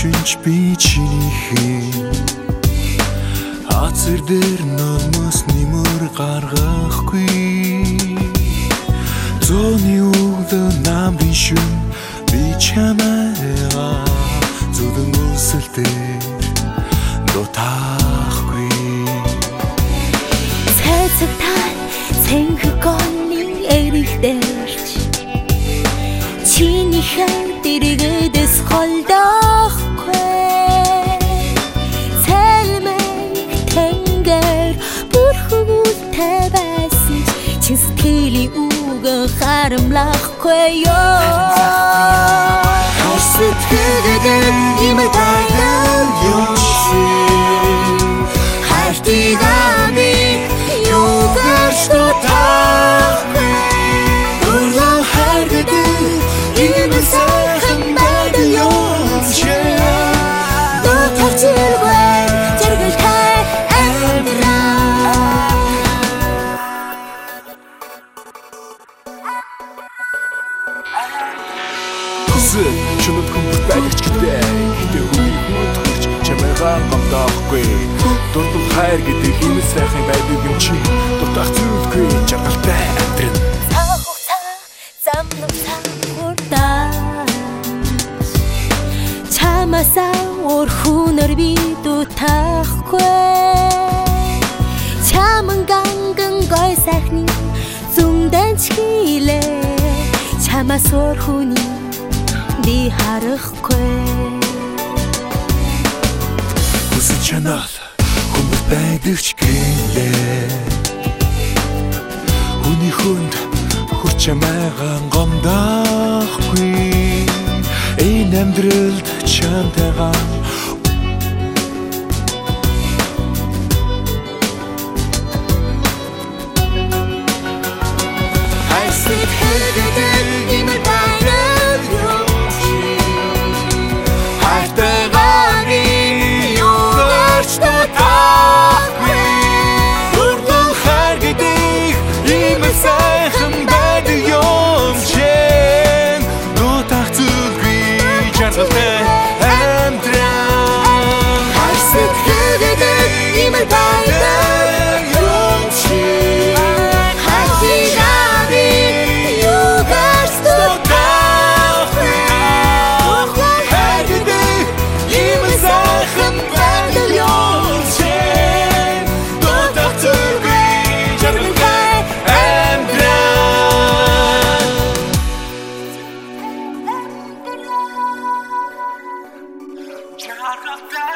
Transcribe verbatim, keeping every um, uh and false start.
шинж би чиний хий Хацар дээр номос нэмэр гаргахгүй Зөний өглөө намрын шүн би чамайгаа зүдэн үлсэл дээр дутахгүй Цэцэгтай цэнхэг голын эрих дээрч Чиний хайр дэргэдэс холдохгүй Цэлмэг тэнгэр бүр хөвгөлтэй байсан Чин сэтгэлийн үгэн харамлахгүй ёо Сэтгэлдэн имэ тайнаа юм чи Хайртыг амиг юугаш дутахгүй Дурлан хайргадэн имэ сайхан байдаг юм чи Дутах зэрэгвэр зэргэлтэй амьдраа Хүсэл чунод хүмбэр байдаг ч гэдэг Хитэ хүний хүнд хүрч чамайгаа гомдоохгүй Дурдвал хайр гэдэг имэл сайхан байдаг юм чи Дутах зүйлгүй жаргалтай амьдрын Цаг хугацаа зам нуцаа урдаа Чамасаа өр хүнөр би дутахгүй Чаман ганган гой сайхны зүндэн ч хийлээ Чамаас өр хүний би харахгүй Хүсэл чанал хүмбэр байдаг ч гэлээ Хүний хүнд хүрч чамайгаа гомдоохгүй Энэ амьдралд чамтайгаа Out of that.